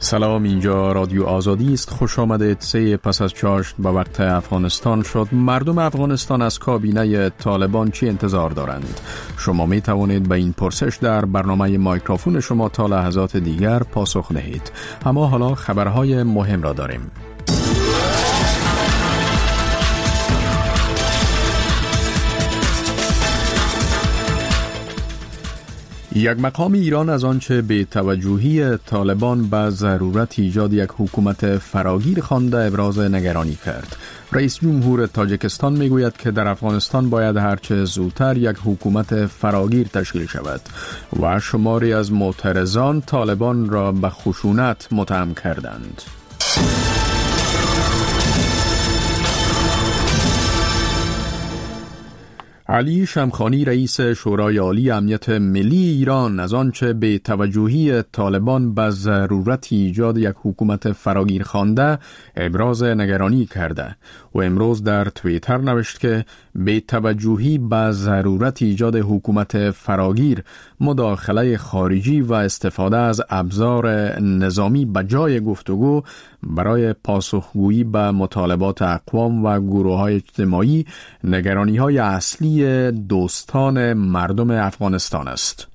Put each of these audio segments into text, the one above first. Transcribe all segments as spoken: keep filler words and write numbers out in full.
سلام، اینجا رادیو آزادی است. خوش آمدید. سه پس از چاشت به وقت افغانستان شد. مردم افغانستان از کابینه طالبان چی انتظار دارند؟ شما می توانید به این پرسش در برنامه مایکروفون شما تا لحظات دیگر پاسخ دهید. اما حالا خبرهای مهم را داریم. یک مقام ایران از آنچه به توجهی طالبان به ضرورت ایجاد یک حکومت فراگیر خوانده ابراز نگرانی کرد. رئیس جمهور تاجیکستان میگوید که در افغانستان باید هرچه زودتر یک حکومت فراگیر تشکیل شود و شماری از معترضان طالبان را به خشونت متهم کردند. علی شمخانی رئیس شورای عالی امنیت ملی ایران از آنچه به توجهی طالبان به ضرورت ایجاد یک حکومت فراگیر خوانده ابراز نگرانی کرده و امروز در توییتر نوشت که به توجهی به ضرورت ایجاد حکومت فراگیر، مداخله خارجی و استفاده از ابزار نظامی به جای گفتگو برای پاسخگویی به مطالبات اقوام و گروه‌های اجتماعی نگرانی‌های اصلی دوستان مردم افغانستان است.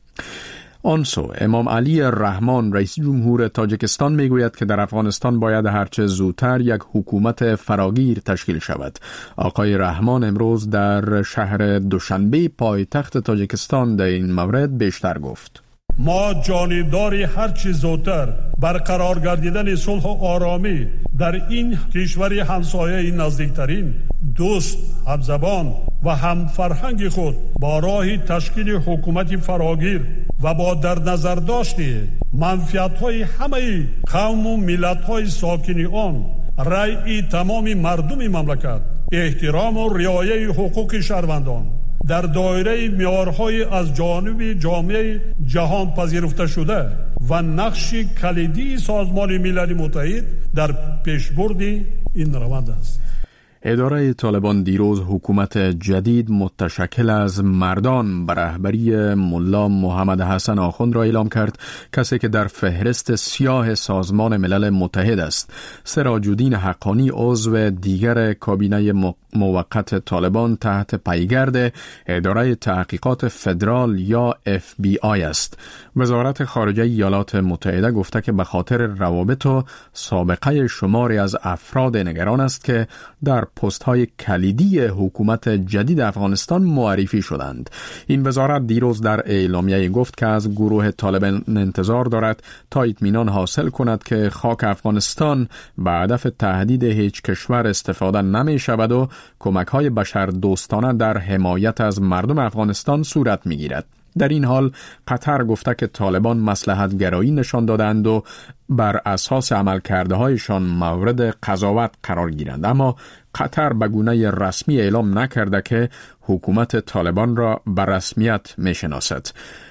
آنسو امام علی رحمان رئیس جمهور تاجیکستان میگوید که در افغانستان باید هرچه زودتر یک حکومت فراگیر تشکیل شود. آقای رحمان امروز در شهر دوشنبه پایتخت تاجیکستان در این مورد بیشتر گفت. ما جانبداری هرچی زودتر برقرار گردیدن صلح و آرامی در این کشور همسایه نزدیکترین، دوست، همزبان و هم فرهنگ خود با راه تشکیل حکومت فراگیر و با در نظر داشته منفعت‌های همه قوم و ملت‌های ساکن آن، رأی تمام مردم مملکت، احترام و رعایت حقوق شهروندان در دایره معیارهای از جانب جامعه جهان پذیرفته شده و نقش کلیدی سازمان ملل متحد در پیشبرد این روند است. اداره طالبان دیروز حکومت جدید متشکل از مردان به رهبری ملا محمد حسن آخوند را اعلام کرد، کسی که در فهرست سیاه سازمان ملل متحد است. سراج الدین حقانی عضو دیگر کابینه موقت طالبان تحت پیگرد اداره تحقیقات فدرال یا اف بی آی است. وزارت خارجه ایالات متحده گفته که به خاطر روابط و سابقه شماری از افراد نگران است که در پست های کلیدی حکومت جدید افغانستان معرفی شدند. این وزارت دیروز در اعلامیه گفت که از گروه طالبان انتظار دارد تا اطمینان حاصل کند که خاک افغانستان به هدف تهدید هیچ کشور استفاده نمی شود و کمک های بشر دوستانه در حمایت از مردم افغانستان صورت می گیرد. در این حال قطر گفته که طالبان مصلحت گرایی نشان دادند و بر اساس عملکرده هایشان مورد قضاوت قرار گیرند، اما قطر به گونه رسمی اعلام نکرده که حکومت طالبان را به رسمیت می شناسد.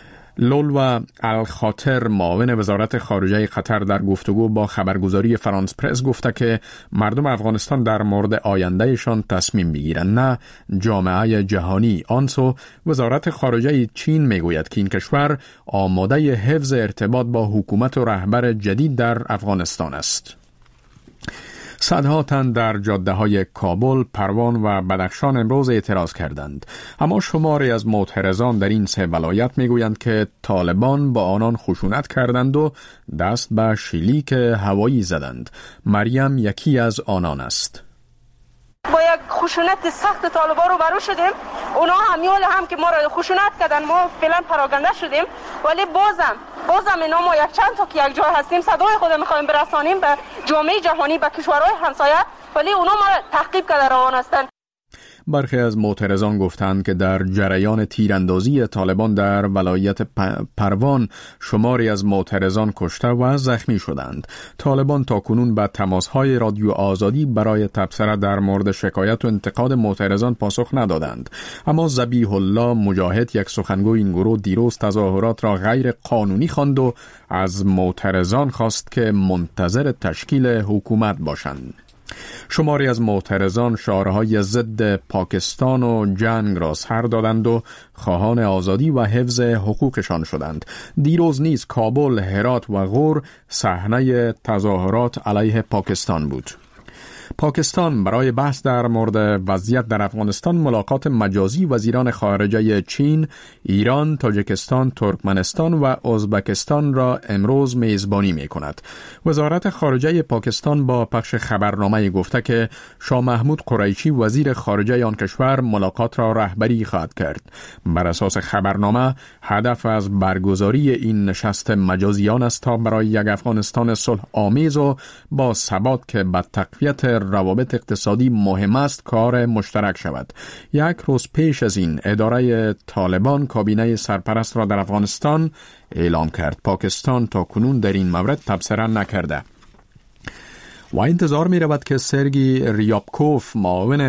لولو الخاطر معاون وزارت خارجه قطر در گفتگو با خبرگزاری فرانس پرس گفته که مردم افغانستان در مورد آیندهشان تصمیم بگیرند، نه جامعه جهانی. آنسو وزارت خارجه چین میگوید که این کشور آماده حفظ ارتباط با حکومت و رهبر جدید در افغانستان است. صدها تن در جاده های کابل، پروان و بدخشان امروز اعتراض کردند. اما شماری از معترضان در این سه ولایت میگویند که طالبان با آنان خشونت کردند و دست به شلیک هوایی زدند. مریم یکی از آنان است. با یک خشونت سخت طالبان رو برو شدیم. اونا همیال هم که ما را خشونت کردن، ما فعلا پراکنده شدیم، ولی بازم بازم اینا ما یک چند تا که یک جای هستیم صدای خود میخوایم برسانیم به جامعه جهانی، به کشورهای همسایه، ولی اونا ما را تعقیب کرده روان هستند. برخی از معترضان گفتند که در جریان تیراندازی طالبان در ولایت پروان شماری از معترضان کشته و زخمی شدند. طالبان تاکنون به تماس‌های رادیو آزادی برای تبصره در مورد شکایت و انتقاد معترضان پاسخ ندادند. اما ذبیح الله مجاهد، یک سخنگوی این گروه، دیروز تظاهرات را غیر قانونی خواند و از معترضان خواست که منتظر تشکیل حکومت باشند. شماری از معترضان شعارهای ضد پاکستان و جنگ را سر دادند و خواهان آزادی و حفظ حقوقشان شدند. دیروز نیز کابل، هرات و غور صحنه تظاهرات علیه پاکستان بود. پاکستان برای بحث در مورد وضعیت در افغانستان ملاقات مجازی وزیران خارجه چین، ایران، تاجیکستان، ترکمنستان و ازبکستان را امروز میزبانی می کند. وزارت خارجه پاکستان با پخش خبرنامه گفته که شاه محمود قریشی وزیر خارجه آن کشور ملاقات را رهبری خواهد کرد. بر اساس خبرنامه هدف از برگزاری این نشست مجازیان است تا برای یک افغانستان صلح آمیز و با ثبات که به تقویت روابط اقتصادی مهم است کار مشترک شود. یک روز پیش از این اداره طالبان کابینه سرپرست را در افغانستان اعلام کرد. پاکستان تا کنون در این مورد تبصره نکرده و انتظار می رود که سرگی ریابکوف معاون